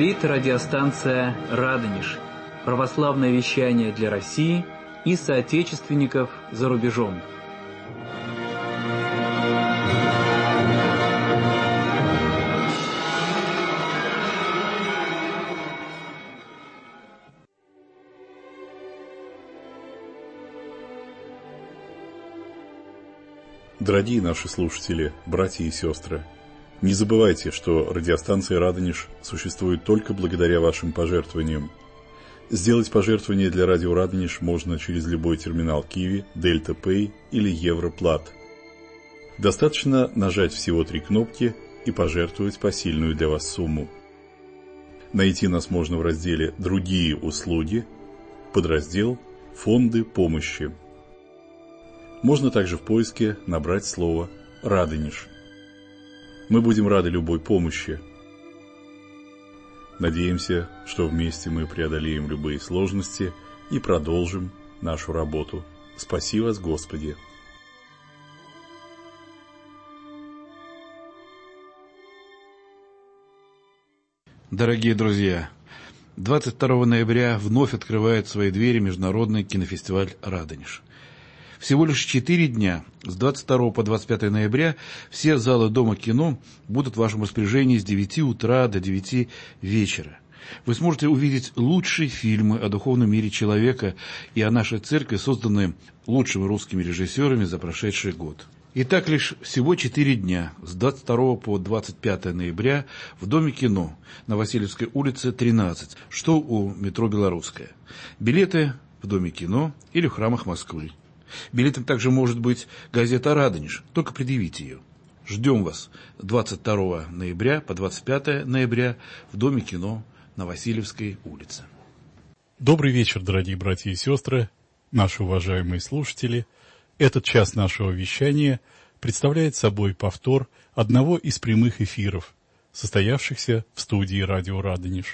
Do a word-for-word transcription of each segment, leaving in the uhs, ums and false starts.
говорит радиостанция «Радонеж». Православное вещание для России и соотечественников за рубежом. Дорогие наши слушатели, братья и сестры, не забывайте, что радиостанция «Радонеж» существует только благодаря вашим пожертвованиям. Сделать пожертвование для радио «Радонеж» можно через любой терминал Киви, Дельта Пэй или Европлат. Достаточно нажать всего три кнопки и пожертвовать посильную для вас сумму. Найти нас можно в разделе «Другие услуги», подраздел «Фонды помощи». Можно также в поиске набрать слово «Радонеж». Мы будем рады любой помощи. Надеемся, что вместе мы преодолеем любые сложности и продолжим нашу работу. Спаси вас, Господи! Дорогие друзья, двадцать второго ноября вновь открывает свои двери международный кинофестиваль «Радонеж». Всего лишь четыре дня, с двадцать второго по двадцать пятое ноября, все залы Дома кино будут в вашем распоряжении с девяти утра до девяти вечера. Вы сможете увидеть лучшие фильмы о духовном мире человека и о нашей церкви, созданные лучшими русскими режиссерами за прошедший год. Итак, лишь всего четыре дня, с двадцать второго по двадцать пятое ноября, в Доме кино на Васильевской улице тринадцать, что у метро «Белорусская». Билеты в Доме кино или в храмах Москвы. Билетом также может быть газета «Радонеж», только предъявите ее. Ждем вас двадцать второго ноября по двадцать пятое ноября в Доме кино на Васильевской улице. Добрый вечер, дорогие братья и сестры, наши уважаемые слушатели. Этот час нашего вещания представляет собой повтор одного из прямых эфиров, состоявшихся в студии радио «Радонеж».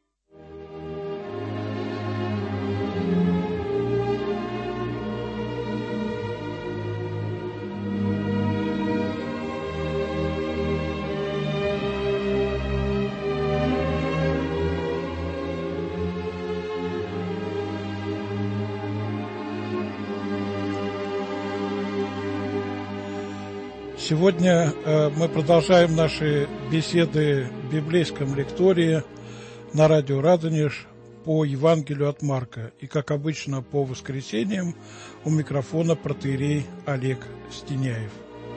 Сегодня э, мы продолжаем наши беседы в библейском лектории на радио «Радонеж» по Евангелию от Марка. И, как обычно, по воскресеньям у микрофона протоиерей Олег Стеняев.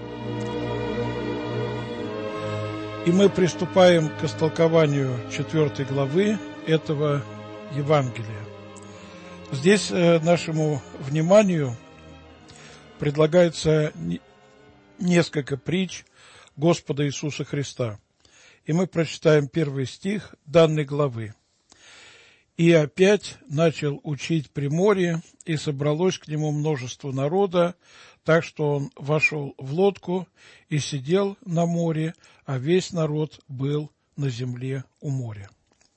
И мы приступаем к истолкованию четвертой главы этого Евангелия. Здесь э, нашему вниманию предлагается несколько притч Господа Иисуса Христа. И мы прочитаем первый стих данной главы. «И опять начал учить при море, и собралось к нему множество народа, так что он вошел в лодку и сидел на море, а весь народ был на земле у моря».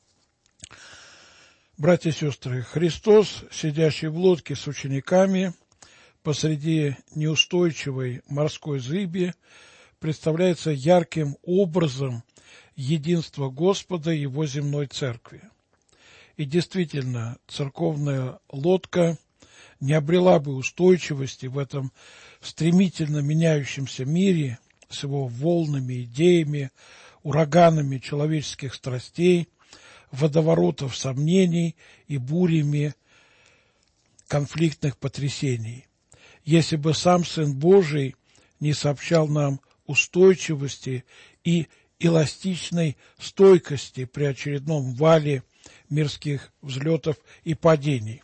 Братья и сестры, Христос, сидящий в лодке с учениками посреди неустойчивой морской зыби, представляется ярким образом единства Господа и Его земной церкви. И действительно, церковная лодка не обрела бы устойчивости в этом стремительно меняющемся мире с его волнами, идеями, ураганами человеческих страстей, водоворотов сомнений и бурями конфликтных потрясений, если бы сам Сын Божий не сообщал нам устойчивости и эластичной стойкости при очередном вале мирских взлетов и падений.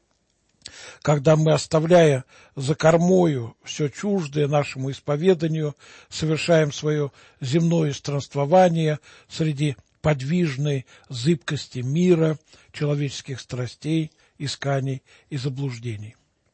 Когда мы, оставляя за кормою все чуждое нашему исповеданию, совершаем свое земное странствование среди подвижной зыбкости мира, человеческих страстей, исканий и заблуждений.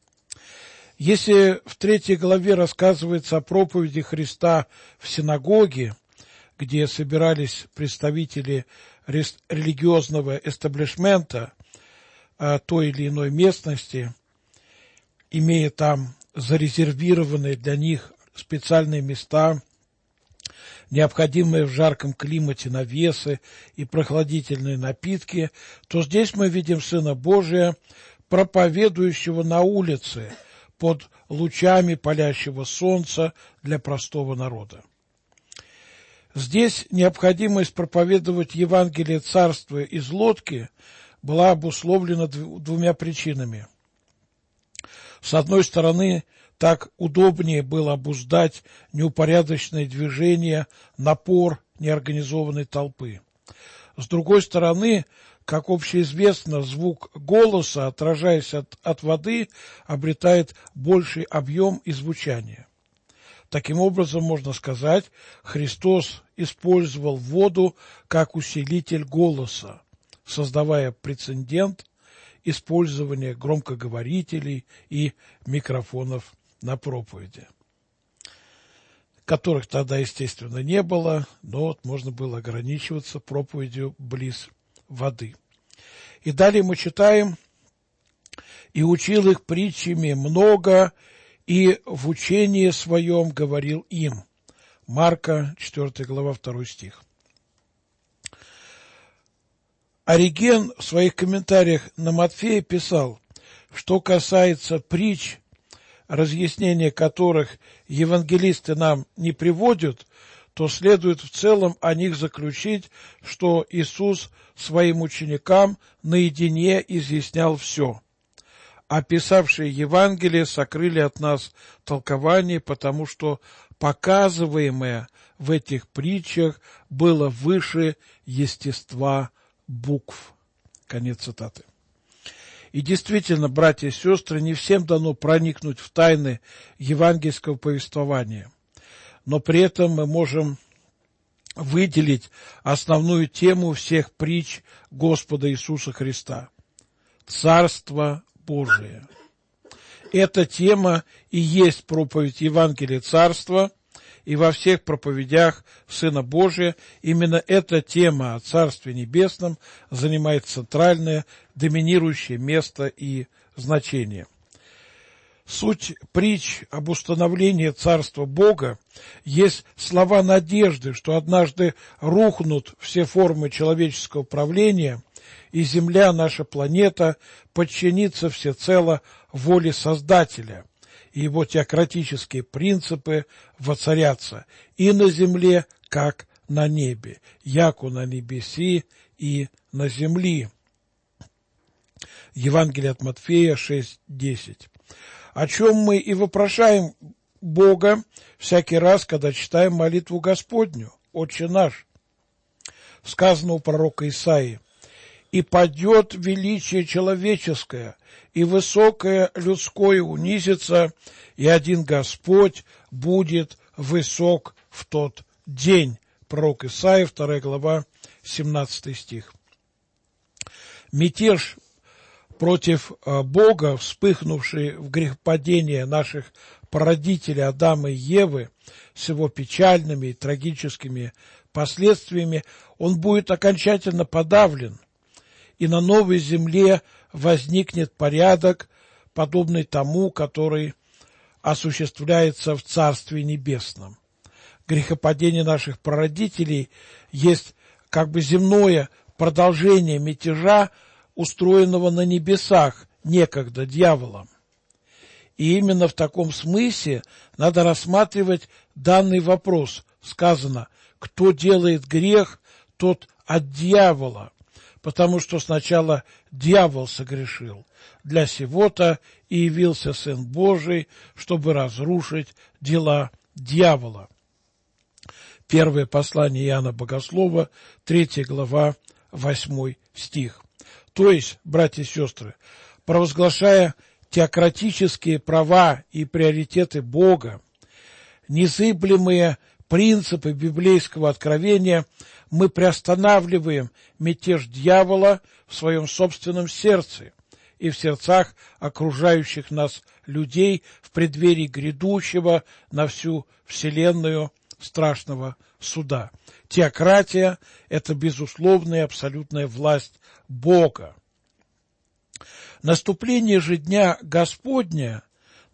Если в третьей главе рассказывается о проповеди Христа в синагоге, где собирались представители религиозного эстаблишмента той или иной местности, имея там зарезервированные для них специальные места, необходимые в жарком климате навесы и прохладительные напитки, то здесь мы видим Сына Божия, проповедующего на улице под лучами палящего солнца для простого народа. Здесь необходимость проповедовать Евангелие Царства из лодки была обусловлена двумя причинами. С одной стороны, так удобнее было обуздать неупорядоченное движение, напор неорганизованной толпы. С другой стороны, как общеизвестно, звук голоса, отражаясь от, от воды, обретает больший объем и звучание. Таким образом, можно сказать, Христос использовал воду как усилитель голоса, создавая прецедент использования громкоговорителей и микрофонов на проповеди, которых тогда, естественно, не было, но вот можно было ограничиваться проповедью близ воды. И далее мы читаем: «И учил их притчами много, и в учении своем говорил им». Марка, четвёртая глава, второй стих. Ориген в своих комментариях на Матфея писал, что касается притч, разъяснения которых евангелисты нам не приводят, то следует в целом о них заключить, что Иисус своим ученикам наедине изъяснял все. А писавшие Евангелие сокрыли от нас толкование, потому что показываемое в этих притчах было выше естества букв. Конец цитаты. И действительно, братья и сестры, не всем дано проникнуть в тайны евангельского повествования, но при этом мы можем выделить основную тему всех притч Господа Иисуса Христа – Царство Божие. Эта тема и есть проповедь Евангелия Царства, и во всех проповедях Сына Божия именно эта тема о Царстве Небесном занимает центральное, доминирующее место и значение. Суть притч об установлении Царства Бога есть слова надежды, что однажды рухнут все формы человеческого правления, и земля, наша планета, подчинится всецело воле Создателя, и его теократические принципы воцарятся и на земле, как на небе, яко на небеси и на земли. Евангелие от Матфея шесть десять. О чем мы и вопрошаем Бога всякий раз, когда читаем молитву Господню, «Отче наш». Сказано у пророка Исаии: «И падет величие человеческое, и высокое людское унизится, и один Господь будет высок в тот день». Пророк Исаия, вторая глава, семнадцатый стих. Мятеж против Бога, вспыхнувший в грехопадение наших прародителей Адама и Евы, с его печальными и трагическими последствиями, он будет окончательно подавлен, и на новой земле возникнет порядок, подобный тому, который осуществляется в Царстве Небесном. Грехопадение наших прародителей есть как бы земное продолжение мятежа, устроенного на небесах некогда дьяволом. И именно в таком смысле надо рассматривать данный вопрос. Сказано: кто делает грех, тот от дьявола, потому что сначала дьявол согрешил. Для сего-то и явился Сын Божий, чтобы разрушить дела дьявола. Первое послание Иоанна Богослова, третья глава, восьмой стих. То есть, братья и сестры, провозглашая теократические права и приоритеты Бога, незыблемые принципы библейского откровения, мы приостанавливаем мятеж дьявола в своем собственном сердце и в сердцах окружающих нас людей в преддверии грядущего на всю вселенную страшного суда. Теократия – это безусловная и абсолютная власть Бога. Наступление же Дня Господня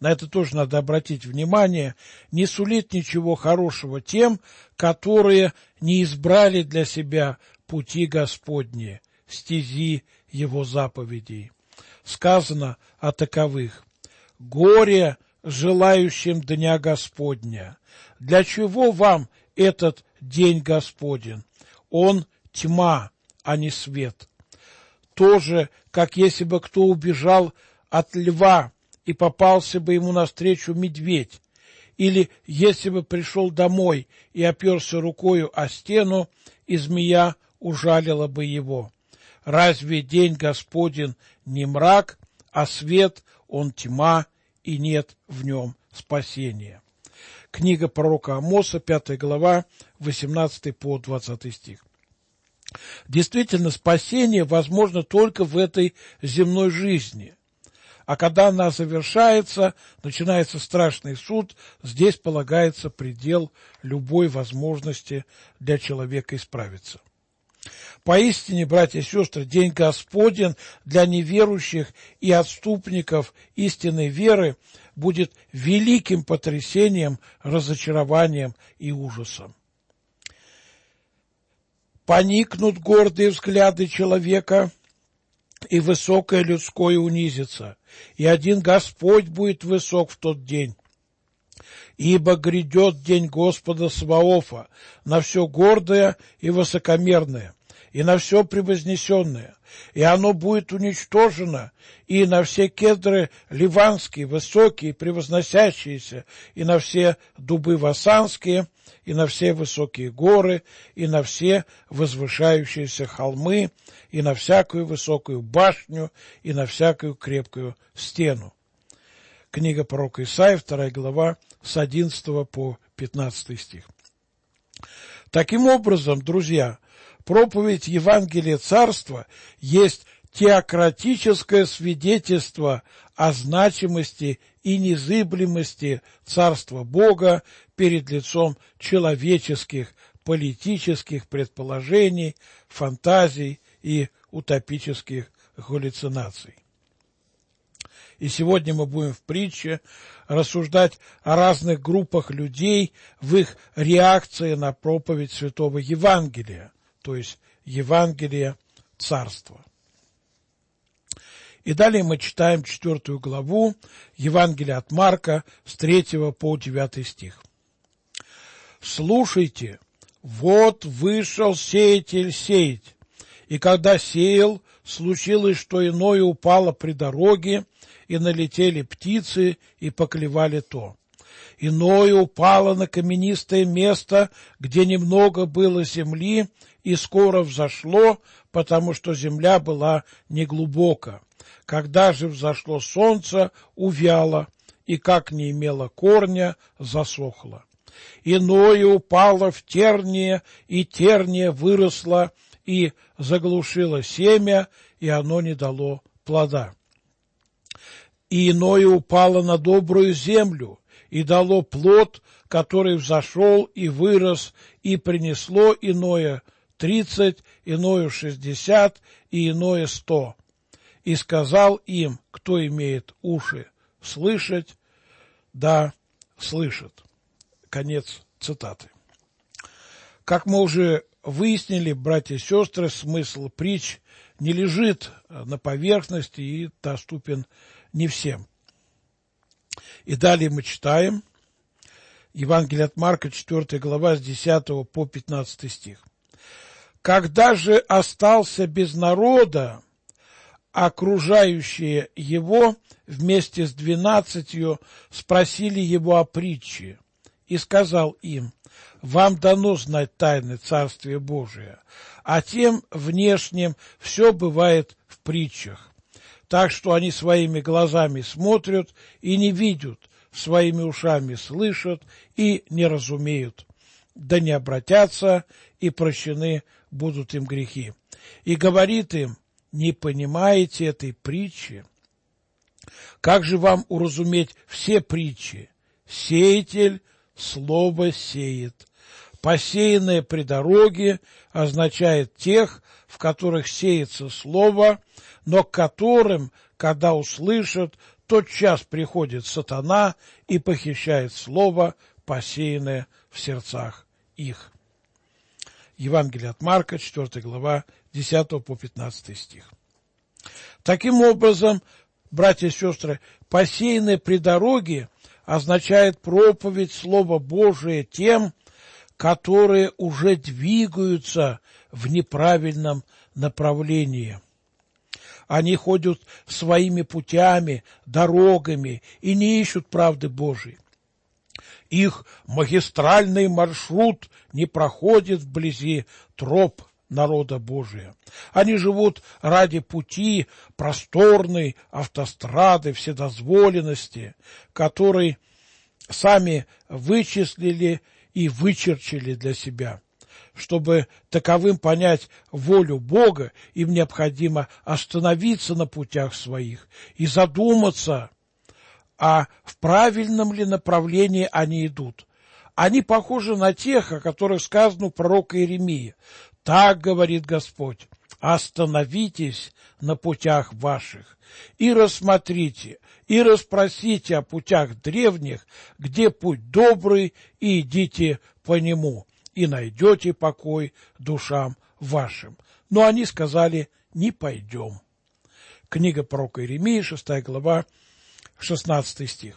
на это тоже надо обратить внимание, не сулит ничего хорошего тем, которые не избрали для себя пути Господни, стези Его заповедей. Сказано о таковых: «Горе желающим дня Господня». Для чего вам этот день Господень? Он тьма, а не свет. Тоже, как если бы кто убежал от льва и попался бы ему навстречу медведь, или если бы пришел домой и оперся рукою о стену, и змея ужалила бы его. Разве день Господень не мрак, а свет он тьма, и нет в нем спасения? Книга пророка Амоса, пятая глава, восемнадцатый по двадцатый стих. Действительно, спасение возможно только в этой земной жизни. А когда она завершается, начинается страшный суд, здесь полагается предел любой возможности для человека исправиться. Поистине, братья и сестры, день Господень для неверующих и отступников истинной веры будет великим потрясением, разочарованием и ужасом. Поникнут гордые взгляды человека, и высокое людское унизится, и один Господь будет высок в тот день. Ибо грядет день Господа Саваофа на все гордое и высокомерное, и на все превознесенное, и оно будет уничтожено, и на все кедры ливанские, высокие, превозносящиеся, и на все дубы васанские, и на все высокие горы, и на все возвышающиеся холмы, и на всякую высокую башню, и на всякую крепкую стену. Книга пророка Исаии, вторая глава, с одиннадцатого по пятнадцатый стих. Таким образом, друзья, проповедь Евангелия Царства есть теократическое свидетельство о значимости и незыблемости Царства Бога перед лицом человеческих политических предположений, фантазий и утопических галлюцинаций. И сегодня мы будем в притче рассуждать о разных группах людей в их реакции на проповедь Святого Евангелия, то есть Евангелия Царства. И далее мы читаем четвертую главу Евангелия от Марка с третьего по девятый стих. «Слушайте, вот вышел сеятель сеять, и когда сеял, случилось, что иное упало при дороге, и налетели птицы, и поклевали то. Иное упало на каменистое место, где немного было земли, и скоро взошло, потому что земля была неглубока. Когда же взошло солнце, увяло, и как не имело корня, засохло. Иное упало в терние, и терние выросло, и заглушило семя, и оно не дало плода. И иное упало на добрую землю, и дало плод, который взошел и вырос, и принесло иное тридцать, иное шестьдесят, и иное сто. И сказал им, кто имеет уши слышать, да слышит». Конец цитаты. Как мы уже выяснили, братья и сестры, смысл притч не лежит на поверхности и доступен не всем. И далее мы читаем Евангелие от Марка, четвертая глава, с десятого по пятнадцатый стих. «Когда же остался без народа, окружающие его вместе с двенадцатью спросили его о притче, и сказал им: вам дано знать тайны Царствия Божия, а тем внешним все бывает в притчах. Так что они своими глазами смотрят и не видят, своими ушами слышат и не разумеют, да не обратятся, и прощены будут им грехи. И говорит им: не понимаете этой притчи? Как же вам уразуметь все притчи? Сеятель слово сеет. Посеянное при дороге означает тех, в которых сеется слово, но к которым, когда услышат, тот час приходит сатана и похищает слово, посеянное в сердцах их». Евангелие от Марка, четвёртая глава, десятый по пятнадцатый стих. Таким образом, братья и сестры, посеянное при дороге означает проповедь Слова Божия тем, которые уже двигаются в неправильном направлении. Они ходят своими путями, дорогами и не ищут правды Божией. Их магистральный маршрут не проходит вблизи троп народа Божия. Они живут ради пути просторной автострады вседозволенности, который сами вычислили и вычерчили для себя. Чтобы таковым понять волю Бога, им необходимо остановиться на путях своих и задуматься, а в правильном ли направлении они идут. Они похожи на тех, о которых сказано у пророка Иеремии. «Так говорит Господь, остановитесь на путях ваших и рассмотрите, и расспросите о путях древних, где путь добрый, и идите по нему, и найдете покой душам вашим». Но они сказали: «Не пойдем». Книга пророка Иеремии, шестая глава, шестнадцатый стих.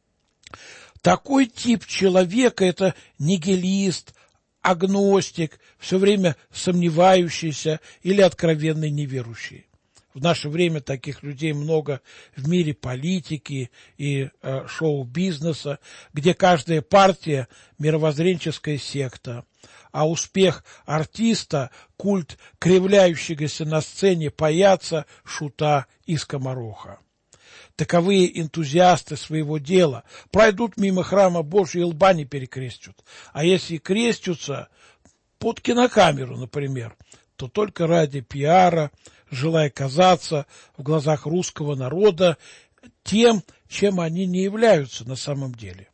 Такой тип человека – это нигилист, агностик, все время сомневающийся или откровенный неверующий. В наше время таких людей много в мире политики и э, шоу-бизнеса, где каждая партия – мировоззренческая секта, а успех артиста – культ кривляющегося на сцене паяца, шута и скомороха. Таковые энтузиасты своего дела пройдут мимо храма Божия и лба не перекрестят. А если крестятся под кинокамеру, например, то только ради пиара, желая казаться в глазах русского народа тем, чем они не являются на самом деле.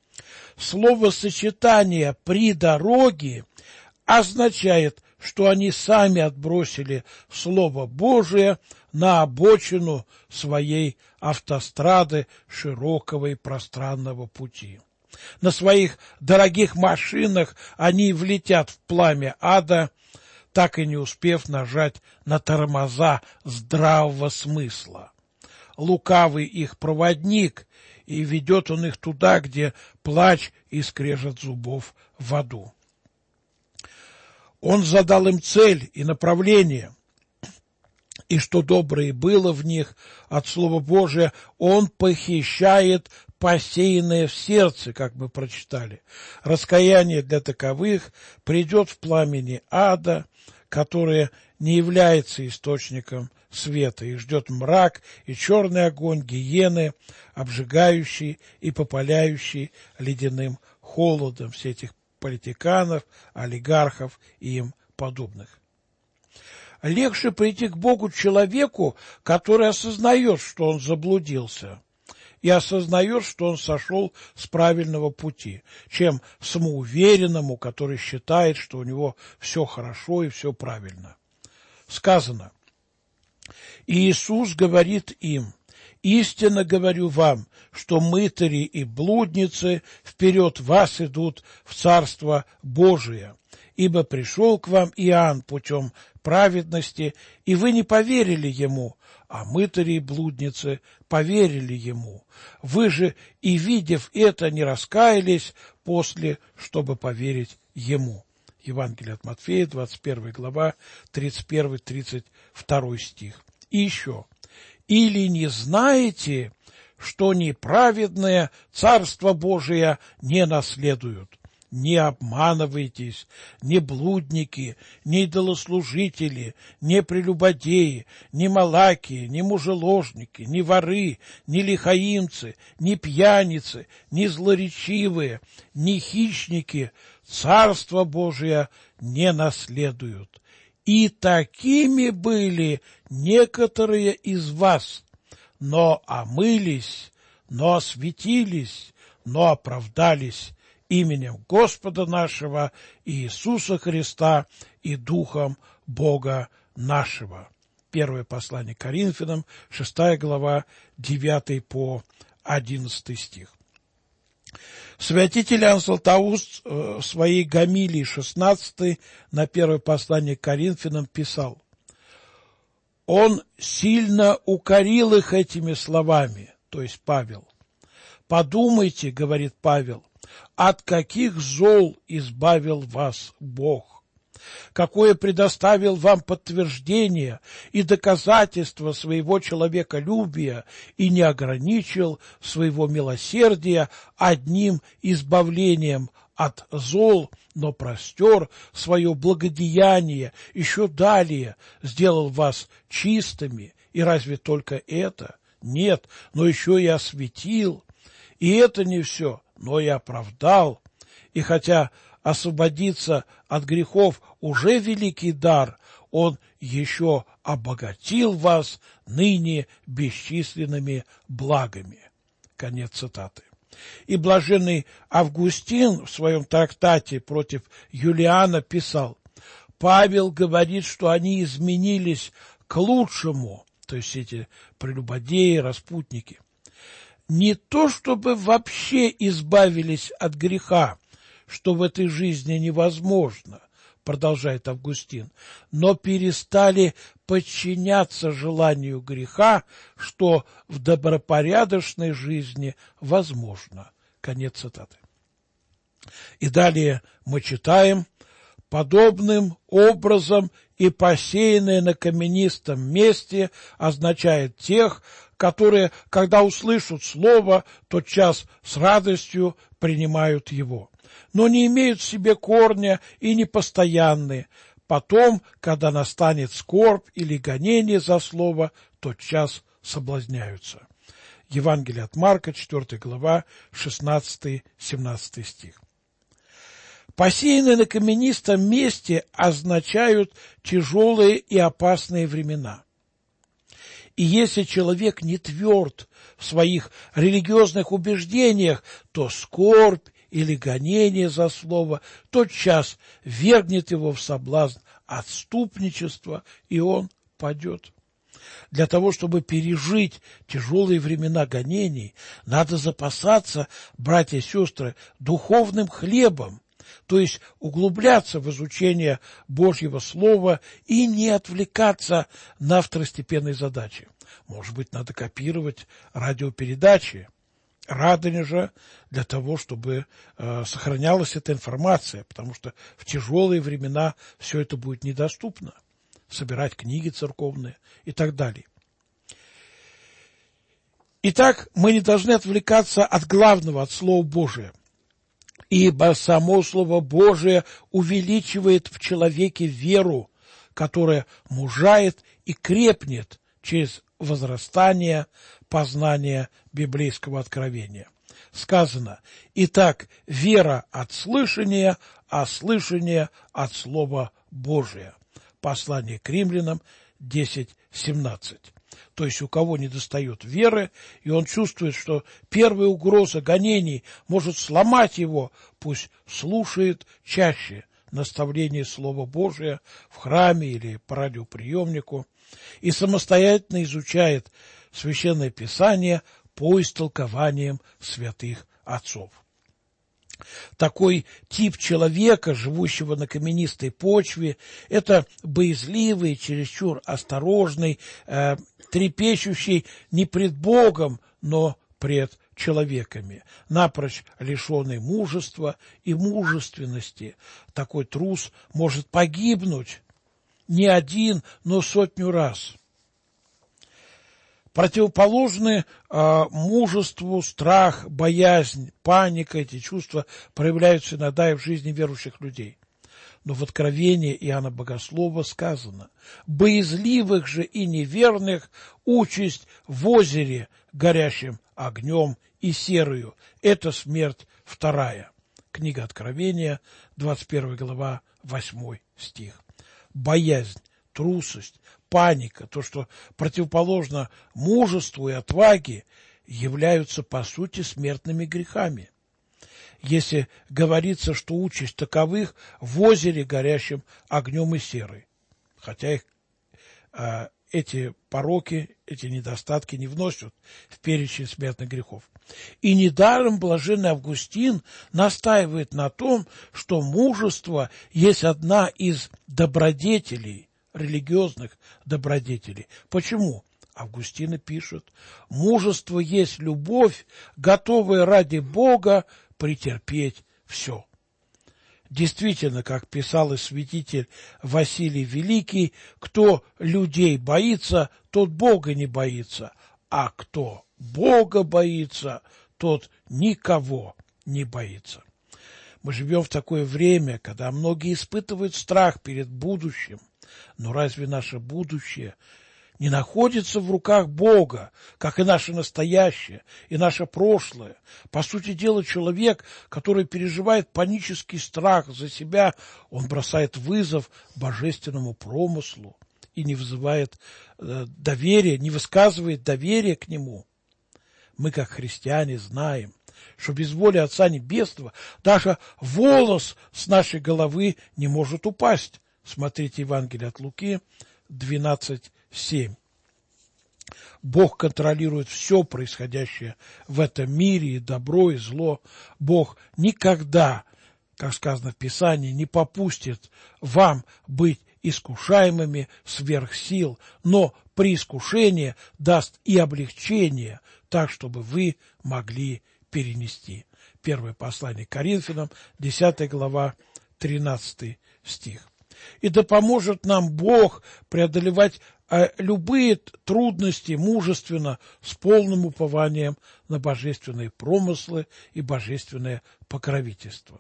Словосочетание «при дороге» означает, что они сами отбросили Слово Божие на обочину своей автострады широкого и пространного пути. На своих дорогих машинах они влетят в пламя ада, так и не успев нажать на тормоза здравого смысла. Лукавый их проводник, и ведет он их туда, где плач и скрежет зубов в аду. Он задал им цель и направление, и что доброе было в них от Слова Божия, он похищает посеянное в сердце, как мы прочитали. Раскаяние для таковых придет в пламени ада, которое не является источником света, и ждет мрак и черный огонь гиены, обжигающий и попаляющий ледяным холодом все этих политиканов, олигархов и им подобных. Легче прийти к Богу человеку, который осознает, что он заблудился, и осознает, что он сошел с правильного пути, чем самоуверенному, который считает, что у него все хорошо и все правильно. Сказано: Иисус говорит им: «Истинно говорю вам, что мытари и блудницы вперед вас идут в Царство Божие, ибо пришел к вам Иоанн путем праведности, и вы не поверили ему, а мытари и блудницы поверили ему. Вы же, и видев это, не раскаялись после, чтобы поверить ему». Евангелие от Матфея, двадцать первая глава, тридцать первый — тридцать второй стих. И еще: «Или не знаете, что неправедные Царство Божие не наследуют? Не обманывайтесь, ни блудники, ни идолослужители, ни прелюбодеи, ни малакии, ни мужеложники, ни воры, ни лихаимцы, ни пьяницы, ни злоречивые, ни хищники Царство Божие не наследуют. И такими были некоторые из вас, но омылись, но осветились, но оправдались именем Господа нашего Иисуса Христа и Духом Бога нашего». Первое послание к Коринфянам, шестая глава, девятый по одиннадцатый стих. Святитель Иоанн Златоуст в своей гомилии шестнадцатой на первое послание к Коринфянам писал: «Он сильно укорил их этими словами», то есть Павел. «Подумайте, — говорит Павел, — от каких зол избавил вас Бог, какое предоставил вам подтверждение и доказательство своего человеколюбия и не ограничил своего милосердия одним избавлением от зол, но простер свое благодеяние еще далее, сделал вас чистыми, и разве только это? Нет, но еще и осветил, и это не все, но и оправдал, и хотя освободиться от грехов уже великий дар, он еще обогатил вас ныне бесчисленными благами». Конец цитаты. И блаженный Августин в своем трактате против Юлиана писал: «Павел говорит, что они изменились к лучшему», то есть эти прелюбодеи, распутники, «не то чтобы вообще избавились от греха, что в этой жизни невозможно», продолжает Августин, «но перестали подчиняться желанию греха, что в добропорядочной жизни возможно». Конец цитаты. И далее мы читаем: «Подобным образом и посеянное на каменистом месте означает тех, которые, когда услышат слово, тотчас с радостью принимают его, но не имеют в себе корня и непостоянны. Потом, когда настанет скорбь или гонение за слово, тотчас соблазняются». Евангелие от Марка, четвёртая глава, шестнадцатый-семнадцатый стих. Посеянные на каменистом месте означают тяжелые и опасные времена. И если человек не тверд в своих религиозных убеждениях, то скорбь или гонение за слово тотчас вергнет его в соблазн отступничества, и он падет. Для того, чтобы пережить тяжелые времена гонений, надо запасаться, братья и сестры, духовным хлебом, то есть углубляться в изучение Божьего Слова и не отвлекаться на второстепенные задачи. Может быть, надо копировать радиопередачи Радонежа для того, чтобы э, сохранялась эта информация, потому что в тяжелые времена все это будет недоступно. Собирать книги церковные и так далее. Итак, мы не должны отвлекаться от главного, от Слова Божия, ибо само Слово Божие увеличивает в человеке веру, которая мужает и крепнет через возрастание познания библейского откровения. Сказано: «Итак, вера от слышания, а слышание от Слова Божия». Послание к Римлянам десять семнадцать. То есть у кого недостает веры, и он чувствует, что первая угроза гонений может сломать его, пусть слушает чаще наставление Слова Божия в храме или по радиоприемнику и самостоятельно изучает Священное Писание по истолкованиям святых отцов. Такой тип человека, живущего на каменистой почве, это боязливый, чересчур осторожный, э, трепещущий не пред Богом, но пред человеками, напрочь лишенный мужества и мужественности. Такой трус может погибнуть не один, но сотню раз. Противоположны э, мужеству страх, боязнь, паника. Эти чувства проявляются иногда и в жизни верующих людей. Но в Откровении Иоанна Богослова сказано: «Боязливых же и неверных участь в озере, горящим огнем и серою. Это смерть вторая». Книга Откровения, двадцать первая глава, восьмой стих. Боязнь, трусость, паника, то, что противоположно мужеству и отваге, являются по сути смертными грехами. Если говорится, что участь таковых в озере, горящем огнем и серой, хотя их, э, эти пороки, эти недостатки не вносят в перечень смертных грехов. И недаром блаженный Августин настаивает на том, что мужество есть одна из добродетелей, религиозных добродетелей. Почему? Августин пишет: мужество есть любовь, готовая ради Бога претерпеть все. Действительно, как писал и святитель Василий Великий, кто людей боится, тот Бога не боится, а кто Бога боится, тот никого не боится. Мы живем в такое время, когда многие испытывают страх перед будущим, но разве наше будущее не находится в руках Бога, как и наше настоящее, и наше прошлое? По сути дела, человек, который переживает панический страх за себя, он бросает вызов божественному промыслу и не вызывает э, доверия, не высказывает доверия к нему. Мы, как христиане, знаем, что без воли Отца Небесного даже волос с нашей головы не может упасть. Смотрите Евангелие от Луки двенадцать семь. Бог контролирует все происходящее в этом мире, и добро, и зло. Бог никогда, как сказано в Писании, не попустит вам быть искушаемыми сверх сил, но при искушении даст и облегчение, так, чтобы вы могли перенести. Первое послание к Коринфянам, десятая глава, тринадцатый стих. И да поможет нам Бог преодолевать любые трудности мужественно, с полным упованием на божественные промыслы и божественное покровительство.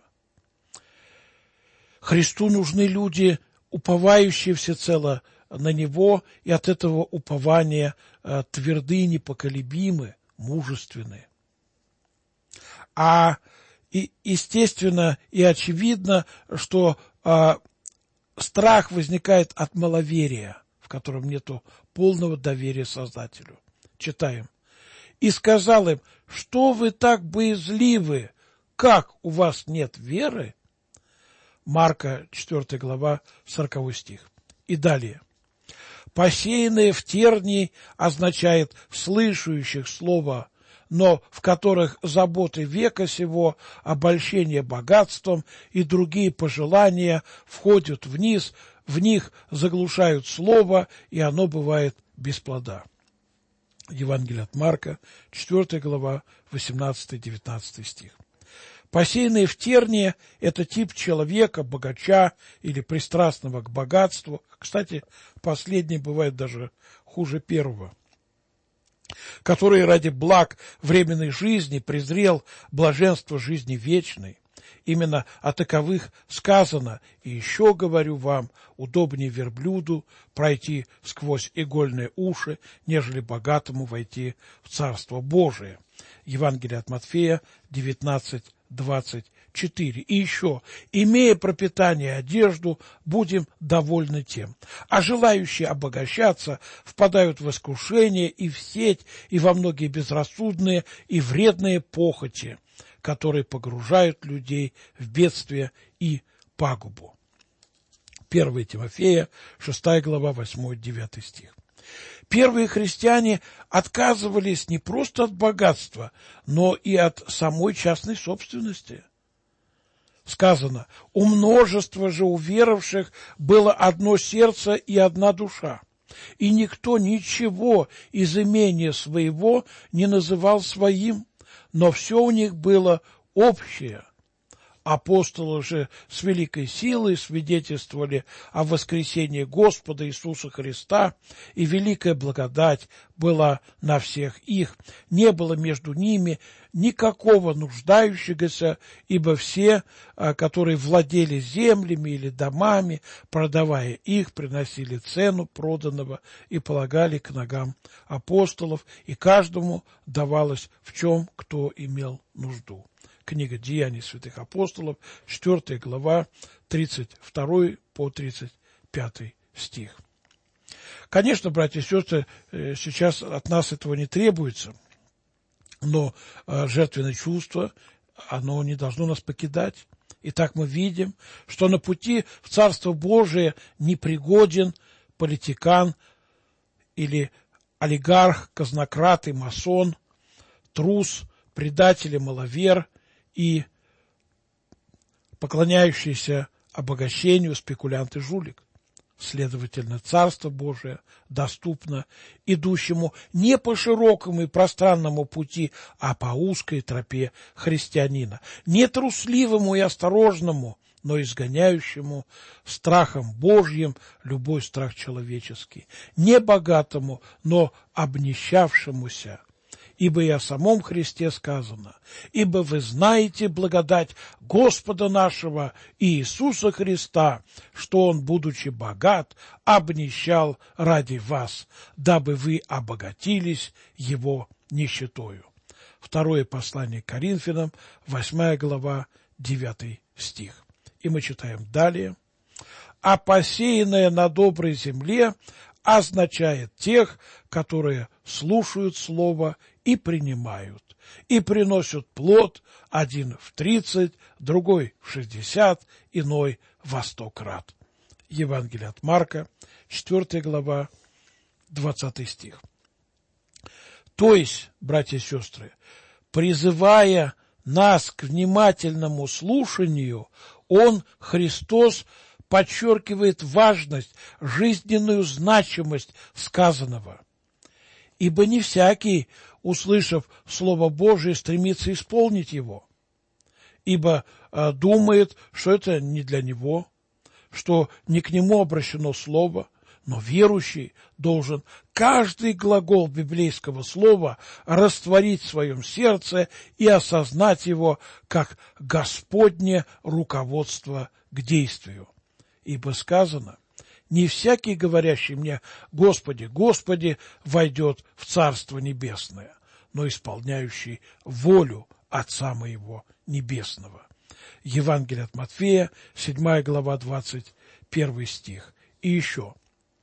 Христу нужны люди, уповающие всецело на Него, и от этого упования тверды, непоколебимы, мужественны. А и, естественно и очевидно, что а, страх возникает от маловерия, в котором нету полного доверия Создателю. Читаем. «И сказал им: что вы так боязливы? Как у вас нет веры?» Марка, четвёртая глава, сороковой стих. И далее. «Посеянные в тернии» означает слышащих слово, но в которых заботы века сего, обольщение богатством и другие пожелания входят вниз, в них заглушают слово, и оно бывает без плода. Евангелие от Марка, четвёртая глава, восемнадцатый-девятнадцатый стих. Посеянные в тернии – это тип человека, богача или пристрастного к богатству. Кстати, последний бывает даже хуже первого. Который ради благ временной жизни презрел блаженство жизни вечной. Именно о таковых сказано: «И еще, говорю вам, удобнее верблюду пройти сквозь игольные уши, нежели богатому войти в Царство Божие». Евангелие от Матфея девятнадцать двадцать четыре. И еще: «Имея пропитание и одежду, будем довольны тем. А желающие обогащаться впадают в искушение и в сеть, и во многие безрассудные и вредные похоти, которые погружают людей в бедствие и пагубу». первое Тимофея, шестая глава, восьмой-девятый стих. Первые христиане отказывались не просто от богатства, но и от самой частной собственности. Сказано: «У множества же уверовавших было одно сердце и одна душа, и никто ничего из имения своего не называл своим, но все у них было общее». Апостолы же с великой силой свидетельствовали о воскресении Господа Иисуса Христа, и великая благодать была на всех их. Не было между ними никакого нуждающегося, ибо все, которые владели землями или домами, продавая их, приносили цену проданного и полагали к ногам апостолов, и каждому давалось в чем кто имел нужду. Книга Деяний святых апостолов, четвёртая глава, тридцать второй по тридцать пятый стих. Конечно, братья и сестры, сейчас от нас этого не требуется, но жертвенное чувство, оно не должно нас покидать. Итак, мы видим, что на пути в Царство Божие непригоден политикан или олигарх, казнократ и масон, трус, предатель и маловер и поклоняющийся обогащению спекулянт и жулик. Следовательно, Царство Божие доступно идущему не по широкому и пространному пути, а по узкой тропе христианина, не трусливому и осторожному, но изгоняющему страхом Божьим любой страх человеческий, не богатому, но обнищавшемуся. Ибо и о самом Христе сказано: «Ибо вы знаете благодать Господа нашего Иисуса Христа, что Он, будучи богат, обнищал ради вас, дабы вы обогатились Его нищетою». Второе послание к Коринфянам, восьмая глава, девятый стих. И мы читаем далее. «А посеянное на доброй земле означает тех, которые слушают Слово и принимают, и приносят плод, один в тридцать, другой в шестьдесят, иной во сто крат». Евангелие от Марка, четвертая глава, двадцатый стих. То есть, братья и сестры, призывая нас к внимательному слушанию, Он, Христос, подчеркивает важность, жизненную значимость сказанного. Ибо не всякий, услышав Слово Божие, стремится исполнить его, ибо э, думает, что это не для него, что не к нему обращено Слово, но верующий должен каждый глагол библейского слова растворить в своем сердце и осознать его как Господне руководство к действию. Ибо сказано: «Не всякий, говорящий мне: Господи, Господи, войдет в Царство Небесное, но исполняющий волю Отца моего Небесного». Евангелие от Матфея, седьмая глава, двадцать первый стих. И еще: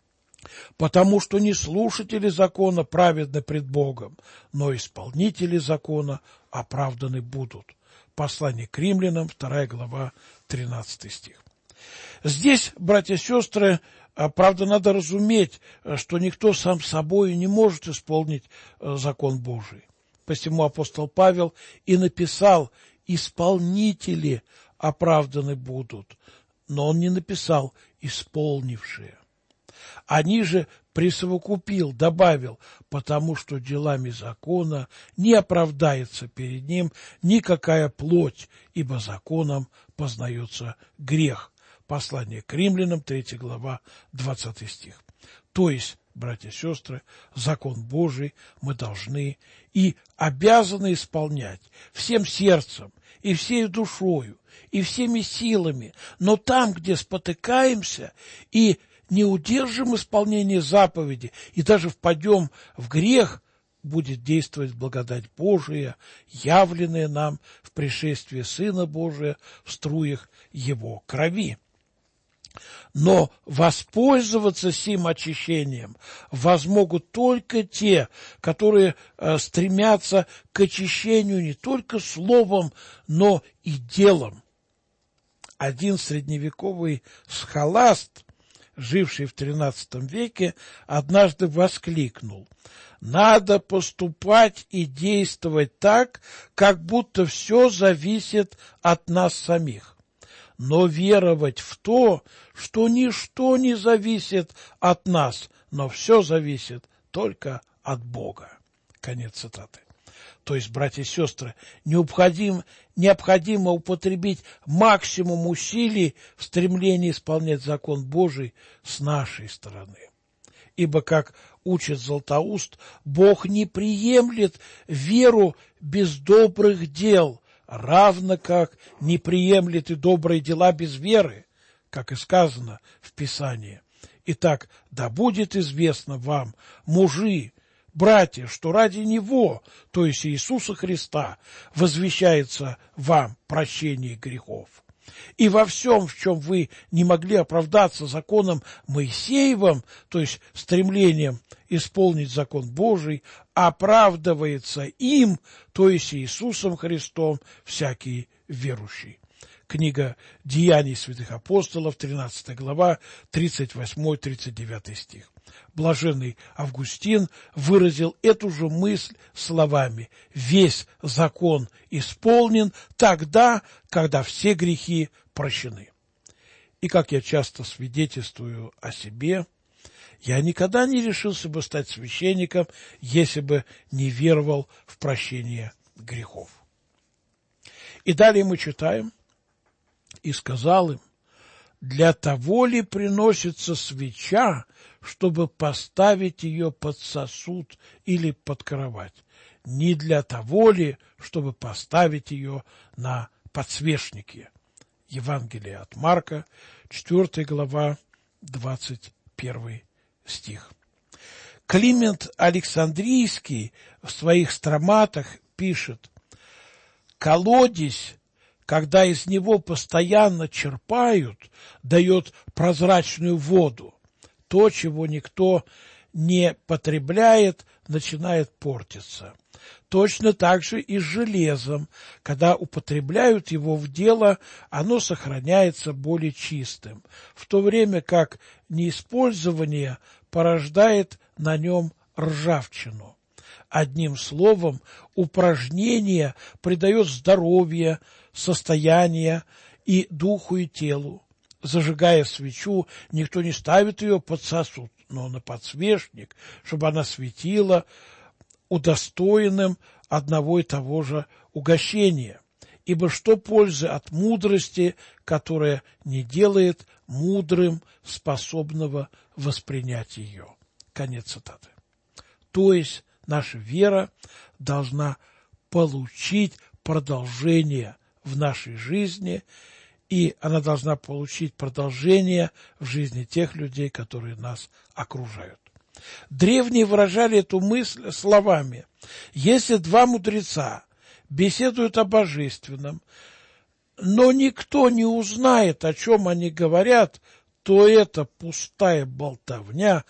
«Потому что не слушатели закона праведны пред Богом, но исполнители закона оправданы будут». Послание к римлянам, вторая глава, тринадцатый стих. Здесь, братья и сестры, правда, надо разуметь, что никто сам собой не может исполнить закон Божий. Посему апостол Павел и написал: «Исполнители оправданы будут», но он не написал «исполнившие». Они же присовокупил, добавил: «потому что делами закона не оправдается перед ним никакая плоть, ибо законом познается грех». Послание к римлянам, третья глава, двадцатый стих. То есть, братья и сестры, закон Божий мы должны и обязаны исполнять всем сердцем, и всей душою, и всеми силами, но там, где спотыкаемся и не удержим исполнение заповеди, и даже впадем в грех, будет действовать благодать Божия, явленная нам в пришествии Сына Божия в струях Его крови. Но воспользоваться сим очищением возмогут только те, которые э, стремятся к очищению не только словом, но и делом. Один средневековый схоласт, живший в тринадцатом веке, однажды воскликнул: «Надо поступать и действовать так, как будто все зависит от нас самих. Но веровать в то, что ничто не зависит от нас, но все зависит только от Бога». Конец цитаты. То есть, братья и сестры, необходимо, необходимо употребить максимум усилий в стремлении исполнять закон Божий с нашей стороны. Ибо, как учит Златоуст, Бог не приемлет веру без добрых дел, равно как не приемлет и добрые дела без веры, как и сказано в Писании. Итак, да будет известно вам, мужи, братья, что ради Него, то есть Иисуса Христа, возвещается вам прощение грехов. И во всем, в чем вы не могли оправдаться законом Моисеевым, то есть стремлением исполнить закон Божий, оправдывается им, то есть Иисусом Христом, всякий верующий. Книга Деяний святых апостолов, тринадцатая глава, тридцать восьмой — тридцать девятый стих. Блаженный Августин выразил эту же мысль словами: «Весь закон исполнен тогда, когда все грехи прощены». И как я часто свидетельствую о себе, я никогда не решился бы стать священником, если бы не веровал в прощение грехов. И далее мы читаем: «И сказал им: для того ли приносится свеча, чтобы поставить ее под сосуд или под кровать? Не для того ли, чтобы поставить ее на подсвечнике?» Евангелие от Марка, четвёртая глава, двадцать первый стих. Климент Александрийский в своих строматах пишет: «Колодец, когда из него постоянно черпают, дает прозрачную воду. То, чего никто не потребляет, начинает портиться. Точно так же и с железом. Когда употребляют его в дело, оно сохраняется более чистым, в то время как неиспользование порождает на нем ржавчину. Одним словом, упражнение придает здоровье, состояние и духу, и телу. Зажигая свечу, никто не ставит ее под сосуд, но на подсвечник, чтобы она светила удостоенным одного и того же угощения. Ибо что пользы от мудрости, которая не делает мудрым способного воспринять ее?» Конец цитаты. То есть наша вера должна получить продолжение в нашей жизни, и она должна получить продолжение в жизни тех людей, которые нас окружают. Древние выражали эту мысль словами: «Если два мудреца беседуют о божественном, но никто не узнает, о чем они говорят, то это пустая болтовня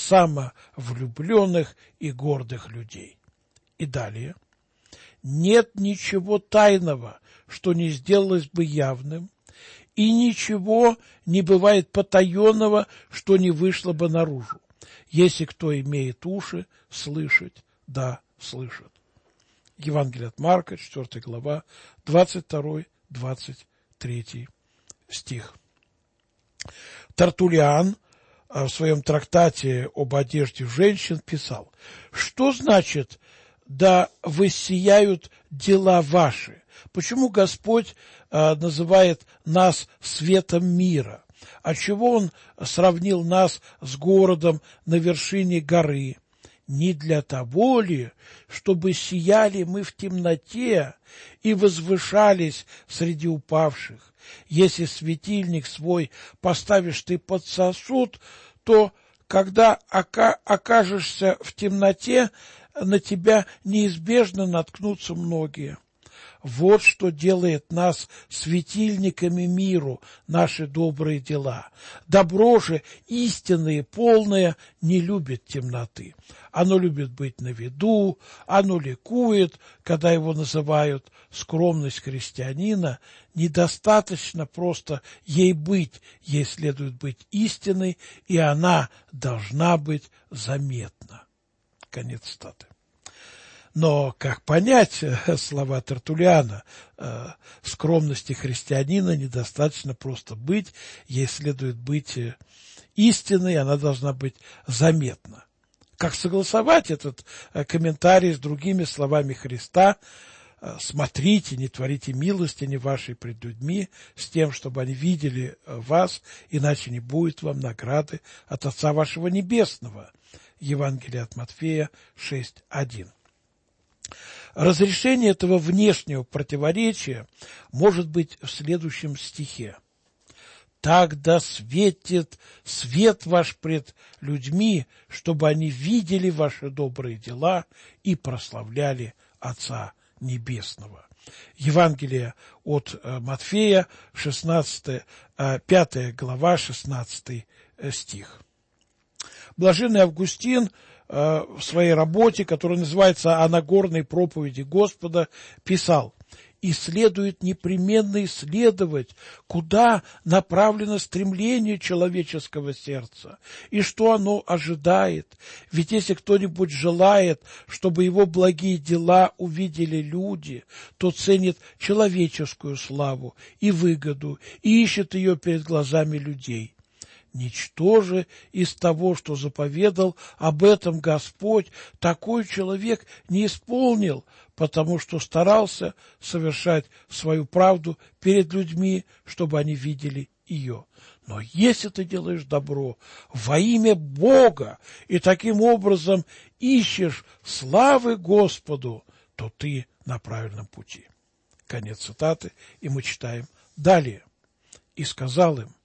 самовлюбленных и гордых людей». И далее: «Нет ничего тайного, что не сделалось бы явным, и ничего не бывает потаенного, что не вышло бы наружу. Если кто имеет уши слышать, да слышит». Евангелие от Марка, четвёртая глава, двадцать второй — двадцать третий стих. Тертуллиан в своем трактате об одежде женщин писал: «Что значит «да воссияют дела ваши»? Почему Господь а, называет нас светом мира? Отчего Он сравнил нас с городом на вершине горы? Не для того ли, чтобы сияли мы в темноте и возвышались среди упавших? Если светильник свой поставишь ты под сосуд, то, когда ока- окажешься в темноте, на тебя неизбежно наткнутся многие. Вот что делает нас светильниками миру, наши добрые дела. Добро же истинное и полное не любит темноты. Оно любит быть на виду, оно ликует, когда его называют. Скромность христианина недостаточно просто ей быть, ей следует быть истинной, и она должна быть заметна». Конец цитаты. Но как понять слова Тертуллиана? Скромности христианина недостаточно просто быть, ей следует быть истинной, она должна быть заметна. Как согласовать этот комментарий с другими словами Христа: «Смотрите, не творите милостыни вашей пред людьми, с тем, чтобы они видели вас, иначе не будет вам награды от Отца вашего Небесного». Евангелие от Матфея шесть один. Разрешение этого внешнего противоречия может быть в следующем стихе: «Так да светит свет ваш пред людьми, чтобы они видели ваши добрые дела и прославляли Отца Небесного». Евангелие от Матфея, шестнадцатая, пятая глава, шестнадцатый стих. Блаженный Августин в своей работе, которая называется «О Нагорной проповеди Господа», писал: и следует непременно исследовать, куда направлено стремление человеческого сердца и что оно ожидает. Ведь если кто-нибудь желает, чтобы его благие дела увидели люди, то ценит человеческую славу и выгоду и ищет ее перед глазами людей. Ничто же из того, что заповедал об этом Господь, такой человек не исполнил, потому что старался совершать свою правду перед людьми, чтобы они видели ее. Но если ты делаешь добро во имя Бога и таким образом ищешь славы Господу, то ты на правильном пути. Конец цитаты, и мы читаем далее. И сказал им: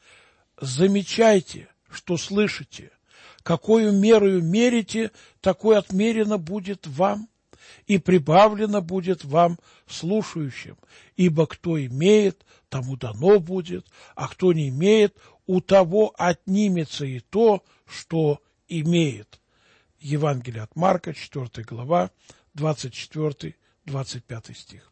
замечайте, что слышите, какою мерою мерите, такой отмерено будет вам, и прибавлено будет вам слушающим. Ибо кто имеет, тому дано будет, а кто не имеет, у того отнимется и то, что имеет. Евангелие от Марка, четвёртая глава, двадцать четвёртый — двадцать пятый стих.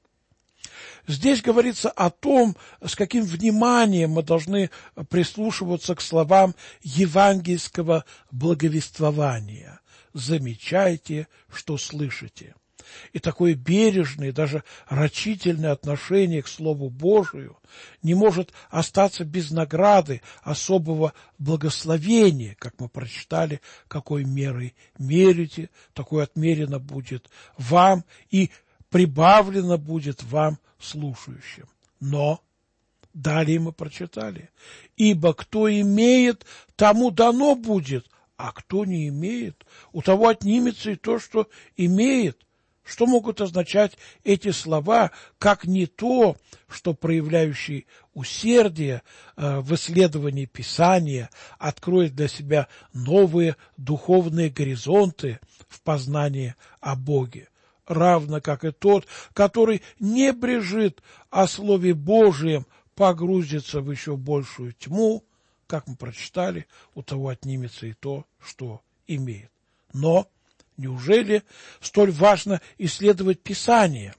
Здесь говорится о том, с каким вниманием мы должны прислушиваться к словам евангельского благовествования. Замечайте, что слышите. И такое бережное, даже рачительное отношение к Слову Божию не может остаться без награды особого благословения, как мы прочитали, какой мерой мерите, такой отмерено будет вам, и прибавлено будет вам слушающим. Но далее мы прочитали: ибо кто имеет, тому дано будет, а кто не имеет, у того отнимется и то, что имеет. Что могут означать эти слова, как не то, что проявляющий усердие э, в исследовании Писания откроет для себя новые духовные горизонты в познании о Боге, равно как и тот, который не брежит о Слове Божием, погрузится в еще большую тьму, как мы прочитали, у того отнимется и то, что имеет. Но неужели столь важно исследовать Писание?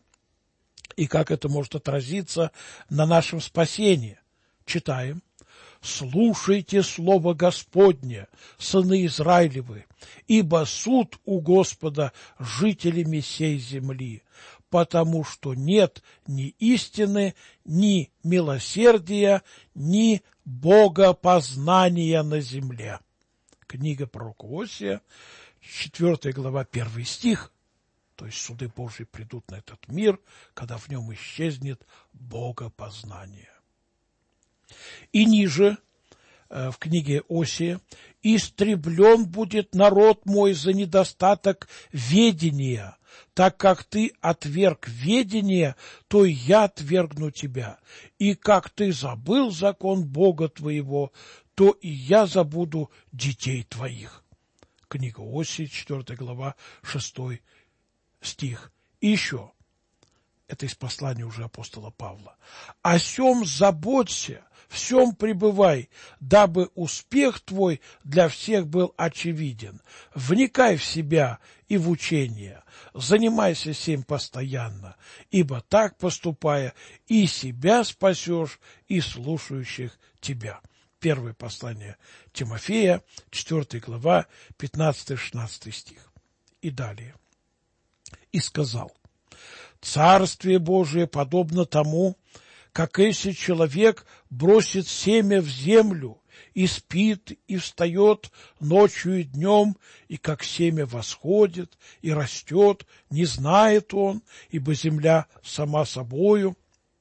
И как это может отразиться на нашем спасении? Читаем: «Слушайте слово Господне, сыны Израилевы, ибо суд у Господа жителями сей земли, потому что нет ни истины, ни милосердия, ни богопознания на земле». Книга пророка Осия, четвёртая глава, первый стих. То есть суды Божьи придут на этот мир, когда в нем исчезнет богопознание. И ниже, в книге Осия: «Истреблен будет народ мой за недостаток ведения, так как ты отверг ведение, то и я отвергну тебя, и как ты забыл закон Бога твоего, то и я забуду детей твоих». Книга Осии, четвёртая глава, шестой стих. И еще, это из послания уже апостола Павла: «О сем заботься, в сем пребывай, дабы успех твой для всех был очевиден. Вникай в себя и в учение, занимайся сем постоянно, ибо так поступая и себя спасешь, и слушающих тебя». Первое послание Тимофея, четвёртая глава, пятнадцатый-шестнадцатый стих. И далее. «И сказал: Царствие Божие подобно тому, как если человек бросит семя в землю, и спит, и встает ночью и днем, и как семя восходит и растет, не знает он, ибо земля сама собою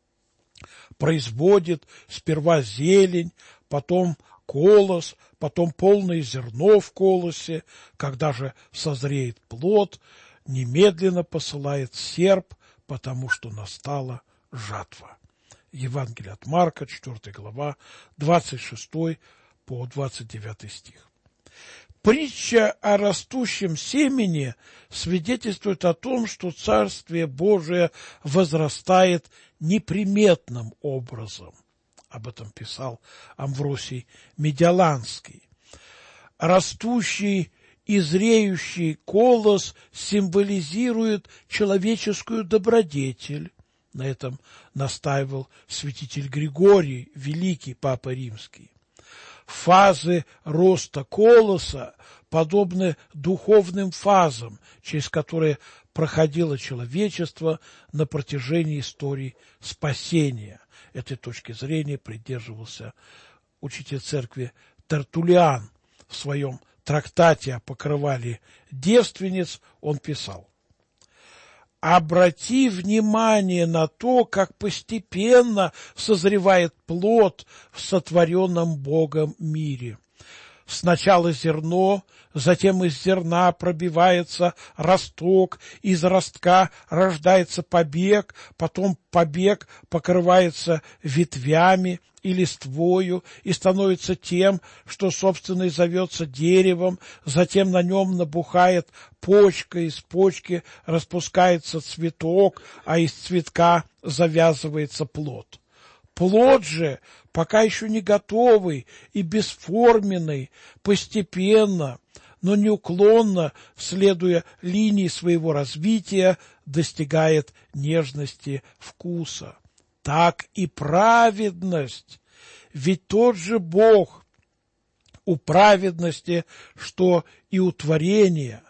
производит сперва зелень, потом колос, потом полное зерно в колосе, когда же созреет плод, немедленно посылает серп, потому что настала жатва». Евангелие от Марка, четвёртая глава, двадцать шестой по двадцать девятый стих. Притча о растущем семени свидетельствует о том, что Царствие Божие возрастает неприметным образом. Об этом писал Амвросий Медиаланский. Растущий и зреющий колос символизирует человеческую добродетель, На этом настаивал святитель Григорий, великий Папа Римский. Фазы роста колоса подобны духовным фазам, через которые проходило человечество на протяжении истории спасения. Этой точки зрения придерживался учитель церкви Тертуллиан. В своем трактате о покрывале девственниц он писал: «Обрати внимание на то, как постепенно созревает плод в сотворенном Богом мире. Сначала зерно, затем из зерна пробивается росток, из ростка рождается побег, потом побег покрывается ветвями и листвою и становится тем, что, собственно, и зовется деревом, затем на нем набухает почка, из почки распускается цветок, а из цветка завязывается плод. Плод же, пока еще не готовый и бесформенный, постепенно, но неуклонно, следуя линии своего развития, достигает нежности вкуса. Так и праведность, ведь тот же Бог у праведности, что и у творения.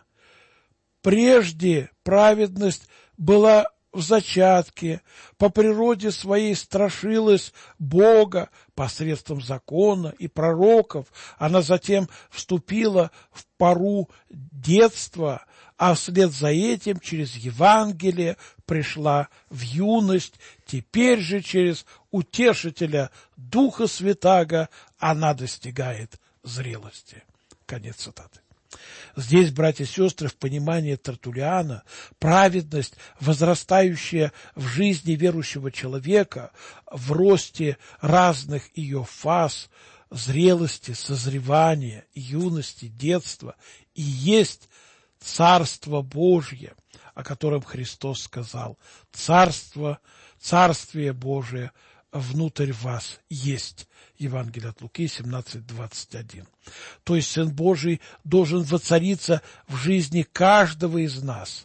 Прежде праведность была в зачатке, по природе своей страшилась Бога посредством закона и пророков, она затем вступила в пору детства, а вслед за этим через Евангелие пришла в юность, теперь же через Утешителя Духа Святаго она достигает зрелости». Конец цитаты. Здесь, братья и сестры, в понимании Тертуллиана, праведность, возрастающая в жизни верующего человека, в росте разных ее фаз, зрелости, созревания, юности, детства, и есть Царство Божье, о котором Христос сказал: «Царство, Царствие Божие внутрь вас есть». Евангелие от Луки семнадцать двадцать один. То есть Сын Божий должен воцариться в жизни каждого из нас,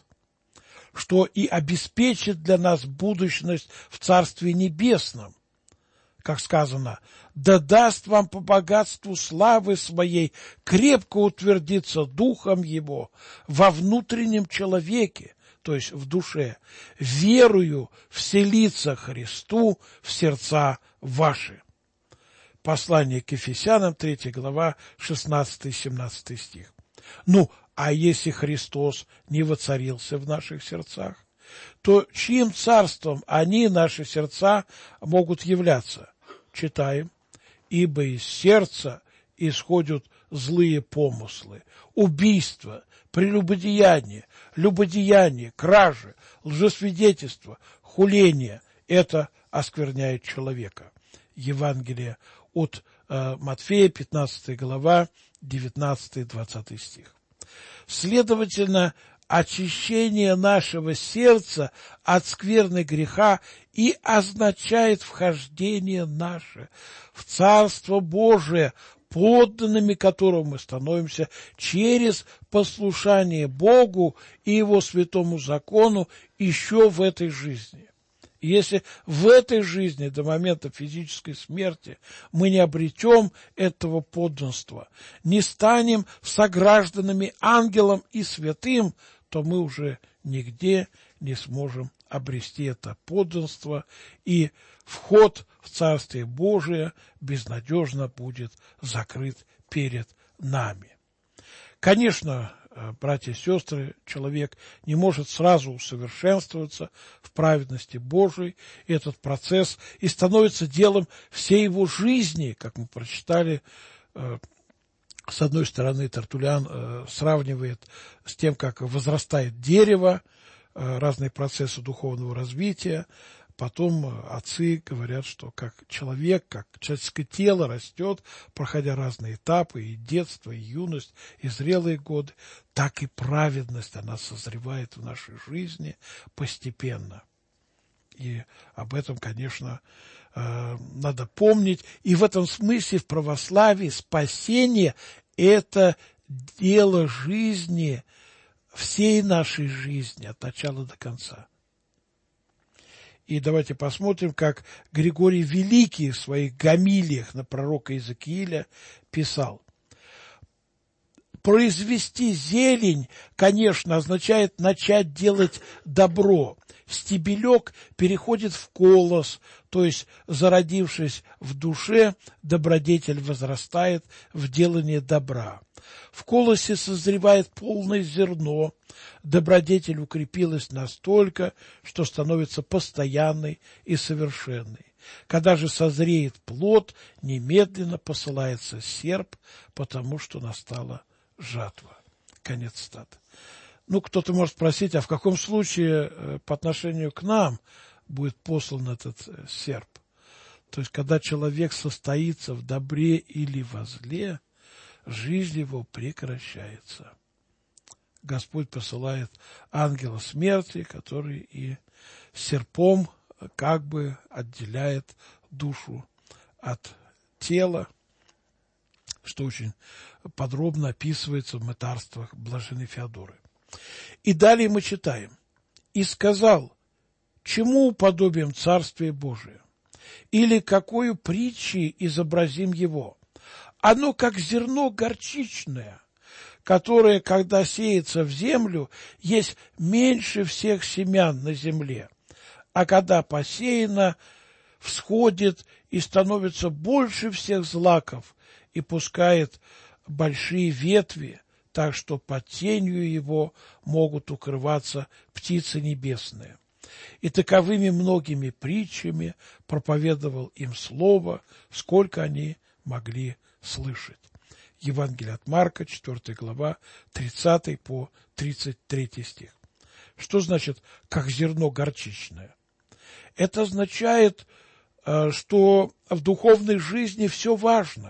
что и обеспечит для нас будущность в Царстве Небесном. Как сказано: «Да даст вам по богатству славы своей крепко утвердиться духом его во внутреннем человеке», то есть в душе, «верую вселиться Христу в сердца ваши». Послание к Ефесянам, третья глава, шестнадцатый-семнадцатый стих. Ну, а если Христос не воцарился в наших сердцах, то чьим царством они, наши сердца, могут являться? Читаем: «Ибо из сердца исходят злые помыслы, убийство, прелюбодеяние, любодеяние, кражи, лжесвидетельство, хуление. Это оскверняет человека». Евангелие от э, Матфея, пятнадцатая глава, девятнадцатый-двадцатый стих. Следовательно, очищение нашего сердца от скверны греха и означает вхождение наше в Царство Божие, подданными которому мы становимся через послушание Богу и Его святому закону еще в этой жизни. Если в этой жизни до момента физической смерти мы не обретем этого подданства, не станем согражданами ангелом и святым, то мы уже нигде не сможем обрести это подданство, и вход в Царствие Божие безнадежно будет закрыт перед нами. Конечно, братья и сестры, человек не может сразу усовершенствоваться в праведности Божией. Этот процесс и становится делом всей его жизни, как мы прочитали. С одной стороны, Тертуллиан сравнивает с тем, как возрастает дерево, разные процессы духовного развития. Потом отцы говорят, что как человек, как человеческое тело растет, проходя разные этапы, и детство, и юность, и зрелые годы, так и праведность, она созревает в нашей жизни постепенно. И об этом, конечно, надо помнить. И в этом смысле в православии спасение – это дело жизни, всей нашей жизни, от начала до конца. И давайте посмотрим, как Григорий Великий в своих гомилиях на пророка Иезекииля писал. Произвести зелень, конечно, означает начать делать добро. Стебелек переходит в колос, то есть, зародившись в душе, добродетель возрастает в делании добра. В колосе созревает полное зерно, добродетель укрепилась настолько, что становится постоянной и совершенной. Когда же созреет плод, немедленно посылается серп, потому что настала жатва. Конец цитаты. Ну, кто-то может спросить, а в каком случае по отношению к нам будет послан этот серп? То есть, когда человек состоится в добре или во зле, жизнь его прекращается. Господь посылает ангела смерти, который и серпом как бы отделяет душу от тела, что очень подробно описывается в мытарствах блаженной Феодоры. И далее мы читаем. «И сказал, чему уподобим Царствие Божие? Или какою притчей изобразим его? Оно как зерно горчичное, которое, когда сеется в землю, есть меньше всех семян на земле, а когда посеяно, всходит и становится больше всех злаков и пускает большие ветви, так что под тенью его могут укрываться птицы небесные. И таковыми многими притчами проповедовал им слово, сколько они могли слышать». Евангелие от Марка, четвёртая глава, тридцатый по тридцать третий стих. Что значит «как зерно горчичное»? Это означает, что в духовной жизни все важно.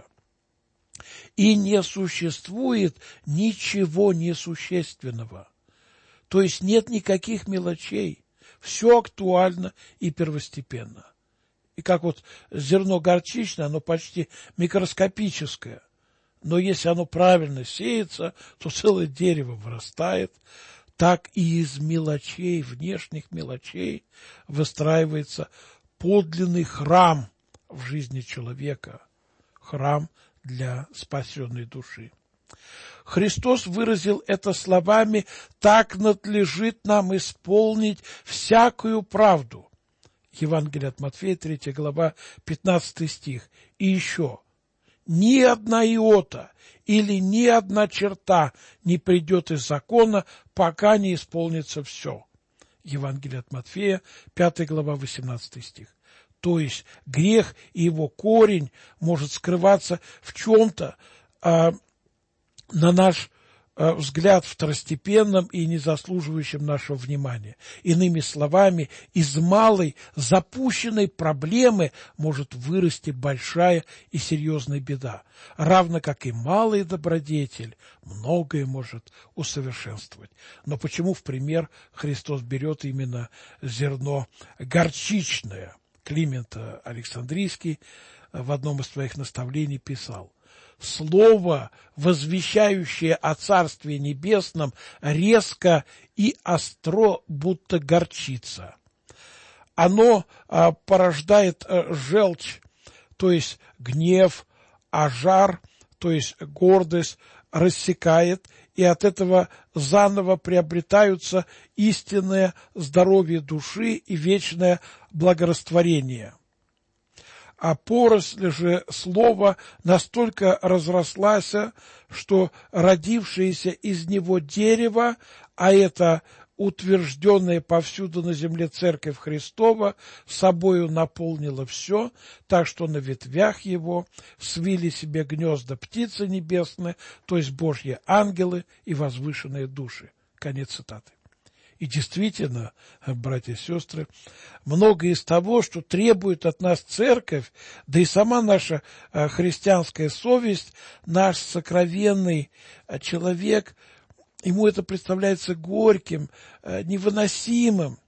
И не существует ничего несущественного. То есть нет никаких мелочей. Все актуально и первостепенно. И как вот зерно горчичное, оно почти микроскопическое. Но если оно правильно сеется, то целое дерево вырастает. Так и из мелочей, внешних мелочей, выстраивается подлинный храм в жизни человека. Храм для спасенной души. Христос выразил это словами: «Так надлежит нам исполнить всякую правду». Евангелие от Матфея, третья глава, пятнадцатый стих. И еще: «Ни одна иота или ни одна черта не придет из закона, пока не исполнится все». Евангелие от Матфея, пятая глава, восемнадцатый стих. То есть грех и его корень может скрываться в чем-то, а, на наш а, взгляд, второстепенном и не заслуживающем нашего внимания. Иными словами, из малой запущенной проблемы может вырасти большая и серьезная беда, равно как и малый добродетель многое может усовершенствовать. Но почему в пример Христос берет именно зерно горчичное? Климент Александрийский в одном из своих наставлений писал: «Слово, возвещающее о Царстве Небесном, резко и остро, будто горчица. Оно а, порождает а, желчь, то есть гнев, а жар, то есть гордость, рассекает, и от этого заново приобретаются истинное здоровье души и вечное благорастворение. А поросль же слова настолько разрослась, что родившееся из него дерево, а это утвержденная повсюду на земле Церковь Христова, собою наполнила все, так что на ветвях его свили себе гнезда птицы небесные, то есть Божьи ангелы и возвышенные души». Конец цитаты. И действительно, братья и сестры, многое из того, что требует от нас Церковь, да и сама наша христианская совесть, наш сокровенный человек, ему это представляется горьким, невыносимым.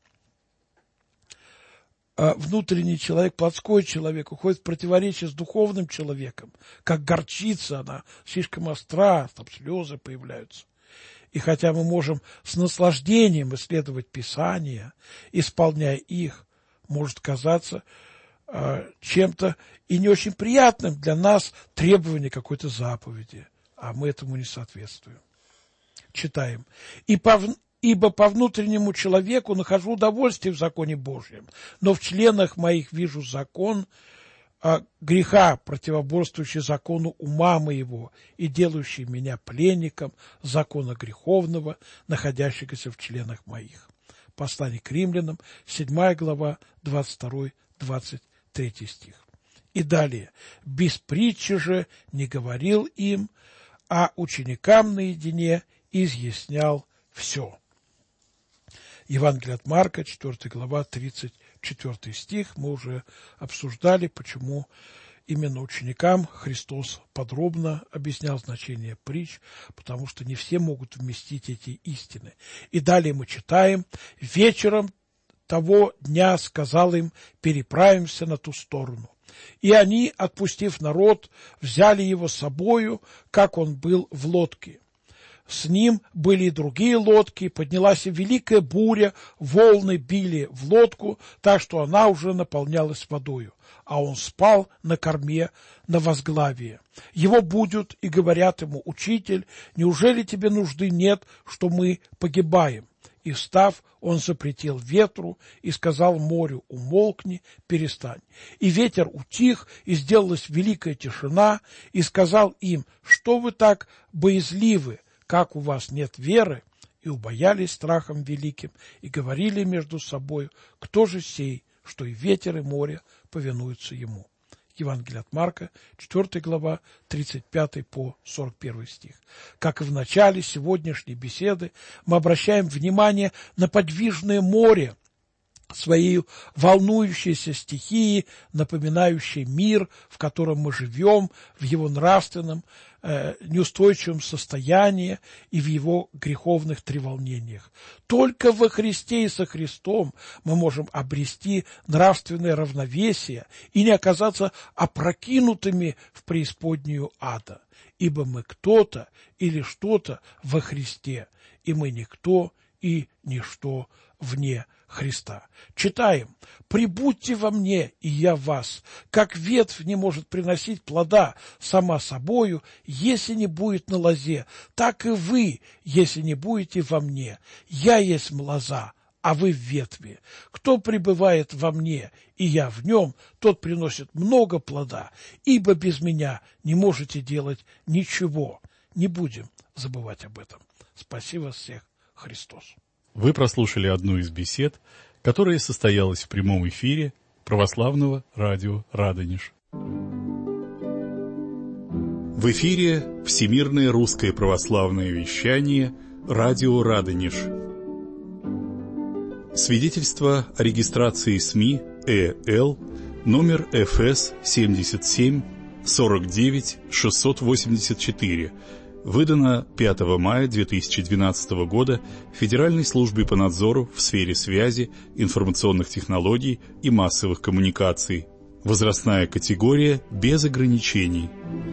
А внутренний человек, плотской человек, уходит в противоречие с духовным человеком. Как горчица, она слишком остра, там слезы появляются. И хотя мы можем с наслаждением исследовать Писания, исполняя их, может казаться э, чем-то и не очень приятным для нас требование какой-то заповеди, а мы этому не соответствуем. Читаем. «И по, ибо по внутреннему человеку нахожу удовольствие в законе Божьем, но в членах моих вижу закон а, греха, противоборствующий закону ума моего и делающий меня пленником закона греховного, находящегося в членах моих». Послание к римлянам, седьмая глава, двадцать второй — двадцать третий стих. И далее. «Без притчи же не говорил им, а ученикам наедине изъяснял все». Евангелие от Марка, четвёртая глава, тридцать четвёртый стих. Мы уже обсуждали, почему именно ученикам Христос подробно объяснял значение притч, потому что не все могут вместить эти истины. И далее мы читаем: «Вечером того дня сказал им: переправимся на ту сторону. И они, отпустив народ, взяли его с собою, как он был в лодке. С ним были и другие лодки, поднялась и великая буря, волны били в лодку, так что она уже наполнялась водою, а он спал на корме на возглавие. Его будут и говорят ему: Учитель, неужели тебе нужды нет, что мы погибаем? И, встав, он запретил ветру и сказал морю: умолкни, перестань. И ветер утих, и сделалась великая тишина, и сказал им: что вы так боязливы, как у вас нет веры? И убоялись страхом великим, и говорили между собой: кто же сей, что и ветер, и море повинуются ему?» Евангелие от Марка, четвёртая глава, тридцать пятый по сорок первый стих. Как и в начале сегодняшней беседы, мы обращаем внимание на подвижное море, своей волнующейся стихии, напоминающей мир, в котором мы живем, в его нравственном, э, неустойчивом состоянии и в его греховных треволнениях. Только во Христе и со Христом мы можем обрести нравственное равновесие и не оказаться опрокинутыми в преисподнюю ада. Ибо мы кто-то или что-то во Христе, и мы никто и ничто вне Христа. Читаем: «Прибудьте во мне, и я в вас, как ветвь не может приносить плода сама собою, если не будет на лозе, так и вы, если не будете во мне. Я есть лоза, а вы ветви. Кто пребывает во мне, и я в нем, тот приносит много плода, ибо без меня не можете делать ничего». Не будем забывать об этом. Спаси вас всех, Христос. Вы прослушали одну из бесед, которая состоялась в прямом эфире православного радио «Радонеж». В эфире Всемирное русское православное вещание «Радио Радонеж». Свидетельство о регистрации СМИ ЭЛ номер эф эс семьдесят семь сорок девять шестьсот восемьдесят четыре, выдано пятого мая две тысячи двенадцатого года Федеральной службе по надзору в сфере связи, информационных технологий и массовых коммуникаций. Возрастная категория без ограничений.